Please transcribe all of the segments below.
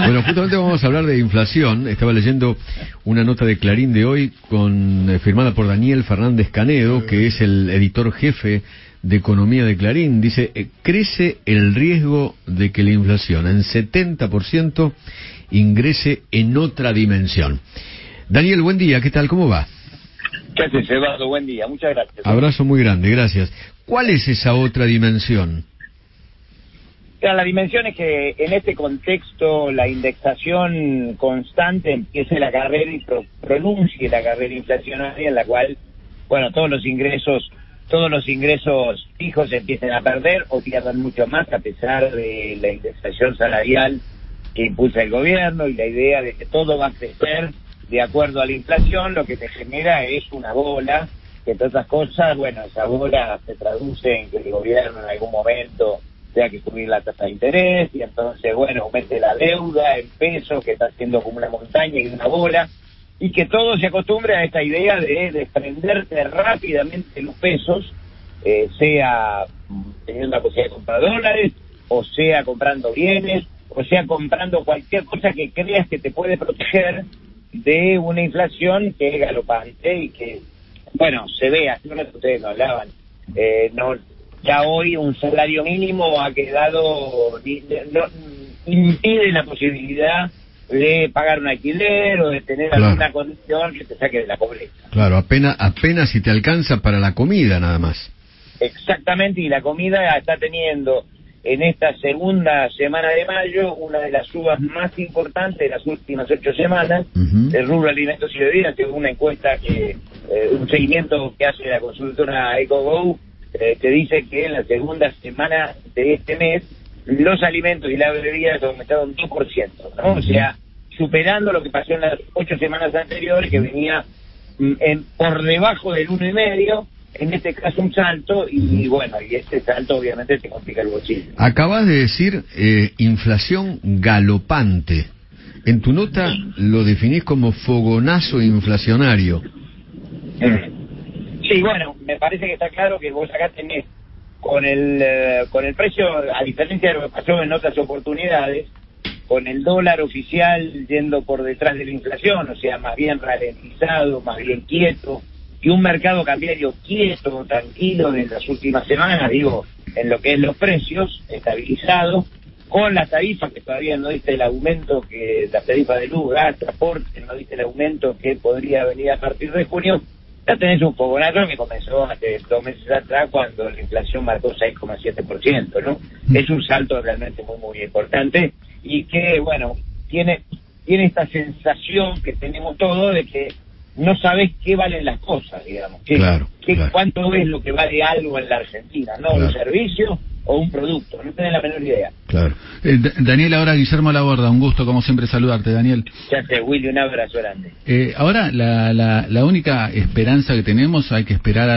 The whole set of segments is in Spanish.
Bueno, justamente vamos a hablar de inflación. Estaba leyendo una nota de Clarín de hoy firmada por Daniel Fernández Canedo, que es el editor jefe de Economía de Clarín. Dice, crece el riesgo de que la inflación en 70% ingrese en otra dimensión. Daniel, buen día, ¿qué tal? ¿Cómo va? ¿Qué haces, Eduardo? Buen día, muchas gracias. Abrazo muy grande, gracias. ¿Cuál es esa otra dimensión? La dimensión es que en este contexto la indexación constante empiece la carrera y pronuncie la carrera inflacionaria, en la cual, bueno, todos los ingresos fijos se empiecen a perder o pierdan mucho más, a pesar de la indexación salarial que impulsa el gobierno y la idea de que todo va a crecer de acuerdo a la inflación. Lo que te genera es una bola, que entre otras cosas, bueno, esa bola se traduce en que el gobierno en algún momento tenga que subir la tasa de interés, y entonces, bueno, aumente la deuda en pesos, que está haciendo como una montaña y una bola, y que todo se acostumbre a esta idea de desprenderte rápidamente los pesos, sea teniendo la posibilidad de comprar dólares, o sea comprando bienes, o sea comprando cualquier cosa que creas que te puede proteger de una inflación que es galopante y que, bueno, se ve, así como ustedes no hablaban, ya hoy un salario mínimo ha quedado, impide la posibilidad de pagar un alquiler o de tener alguna condición que te saque de la pobreza. Claro, apenas si te alcanza para la comida nada más. Exactamente, y la comida está teniendo en esta segunda semana de mayo una de las subas más importantes de las últimas 8 semanas. El rubro alimentos y bebidas, que es una encuesta un seguimiento que hace la consultora EcoGo, te dice que en la segunda semana de este mes los alimentos y las bebidas aumentaron 2%, ¿no? O sea, superando lo que pasó en las 8 semanas anteriores, que venía por debajo del 1,5%, en este caso un salto, y bueno, y este salto obviamente te complica el bolsillo. Acabas de decir inflación galopante. En tu nota lo definís como fogonazo inflacionario. Sí, bueno, me parece que está claro que vos acá tenés con el precio, a diferencia de lo que pasó en otras oportunidades, con el dólar oficial yendo por detrás de la inflación, o sea, más bien ralentizado, más bien quieto, y un mercado cambiario quieto, tranquilo en las últimas semanas, digo, en lo que es los precios, estabilizado, con las tarifas que todavía no diste el aumento, que la tarifa de luz, gas, transporte, no diste el aumento que podría venir a partir de junio. Ya tenés un fogonazo que comenzó hace 2 meses atrás, cuando la inflación marcó 6,7%, ¿no? Es un salto realmente muy, muy importante, y que, bueno, tiene esta sensación que tenemos todos de que no sabés qué valen las cosas, digamos. Claro. ¿Cuánto es lo que vale algo en la Argentina? ¿No? Claro. Un servicio o un producto, no tenés la menor idea. Claro. Daniel, ahora Guillermo Laborda, un gusto como siempre saludarte, Daniel. Ya te, Willy, un abrazo grande. Ahora la única esperanza que tenemos, hay que esperar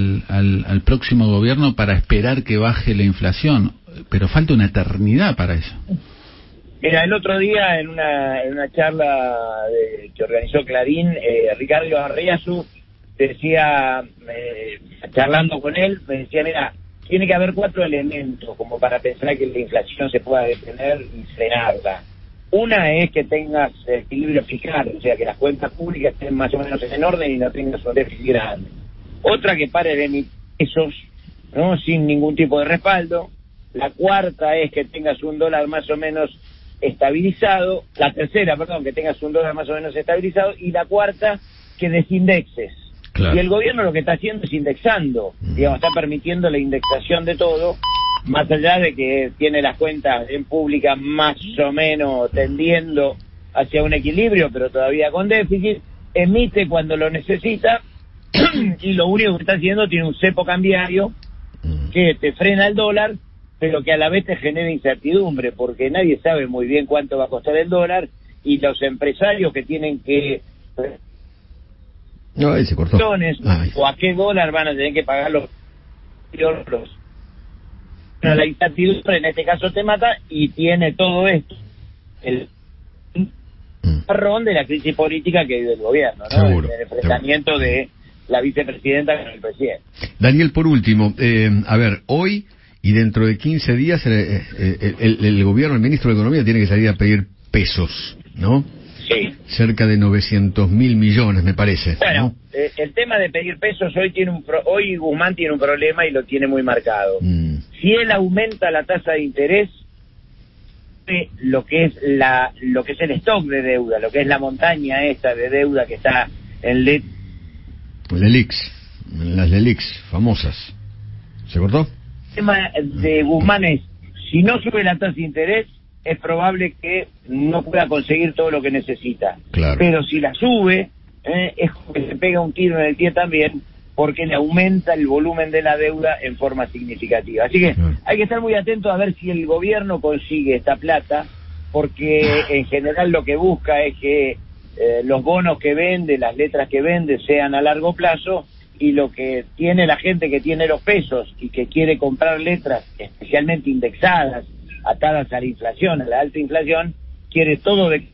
al próximo gobierno para esperar que baje la inflación, pero falta una eternidad para eso. Mira, el otro día en una charla que organizó Clarín, Ricardo Arriazu decía, charlando con él, me decía, mira, tiene que haber 4 elementos como para pensar que la inflación se pueda detener y frenarla. Una es que tengas equilibrio fiscal, o sea, que las cuentas públicas estén más o menos en orden y no tengas un déficit grande. Otra, que pare de emitir pesos, ¿no? Sin ningún tipo de respaldo. La cuarta es que tengas un dólar más o menos estabilizado. La tercera, que tengas un dólar más o menos estabilizado. Y la cuarta, que desindexes. Claro. Y el gobierno lo que está haciendo es indexando, digamos, está permitiendo la indexación de todo, más allá de que tiene las cuentas en pública más o menos tendiendo hacia un equilibrio, pero todavía con déficit, emite cuando lo necesita, y lo único que está haciendo, tiene un cepo cambiario que te frena el dólar, pero que a la vez te genera incertidumbre, porque nadie sabe muy bien cuánto va a costar el dólar, y los empresarios que tienen que no, ahí se cortó. O a qué dólar van a tener que pagar los. La incertidumbre en este caso te mata, y tiene todo esto el marrón de la crisis política que vive el gobierno, ¿no? Seguro, el enfrentamiento de la vicepresidenta con el presidente. Daniel, por último, a ver, hoy y dentro de 15 días el gobierno, el ministro de Economía tiene que salir a pedir pesos, ¿no? Sí. Cerca de 900.000 millones, me parece. Bueno, ¿no? El tema de pedir pesos hoy Guzmán tiene un problema y lo tiene muy marcado. Si él aumenta la tasa de interés, lo que es el stock de deuda, lo que es la montaña esta de deuda que está en las LELIX famosas. ¿Se cortó? El tema de Guzmán es, si no sube la tasa de interés, es probable que no pueda conseguir todo lo que necesita. Claro. Pero si la sube, es como que se pega un tiro en el pie también, porque le aumenta el volumen de la deuda en forma significativa. Así que hay que estar muy atentos a ver si el gobierno consigue esta plata, porque en general lo que busca es que los bonos que vende, las letras que vende, sean a largo plazo, y lo que tiene la gente que tiene los pesos y que quiere comprar letras especialmente indexadas, atadas a la inflación, a la alta inflación, quiere todo de...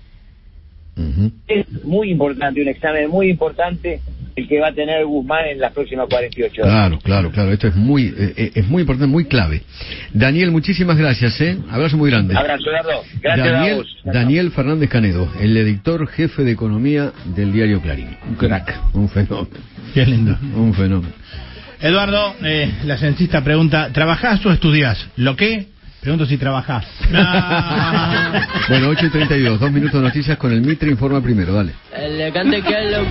Es muy importante, un examen muy importante el que va a tener Guzmán en las próximas 48 horas. Claro. Esto es muy importante, muy clave. Daniel, muchísimas gracias, Abrazo muy grande. Abrazo, Eduardo. Gracias a vos. Daniel Fernández Canedo, el editor jefe de economía del diario Clarín. Un crack. Un fenómeno. Qué lindo. Un fenómeno. Eduardo, la censista pregunta, ¿trabajás o estudiás? ¿Lo qué? Pregunto si trabajás. Bueno, 8:32, 2 minutos de noticias con el Mitre Informa Primero, dale.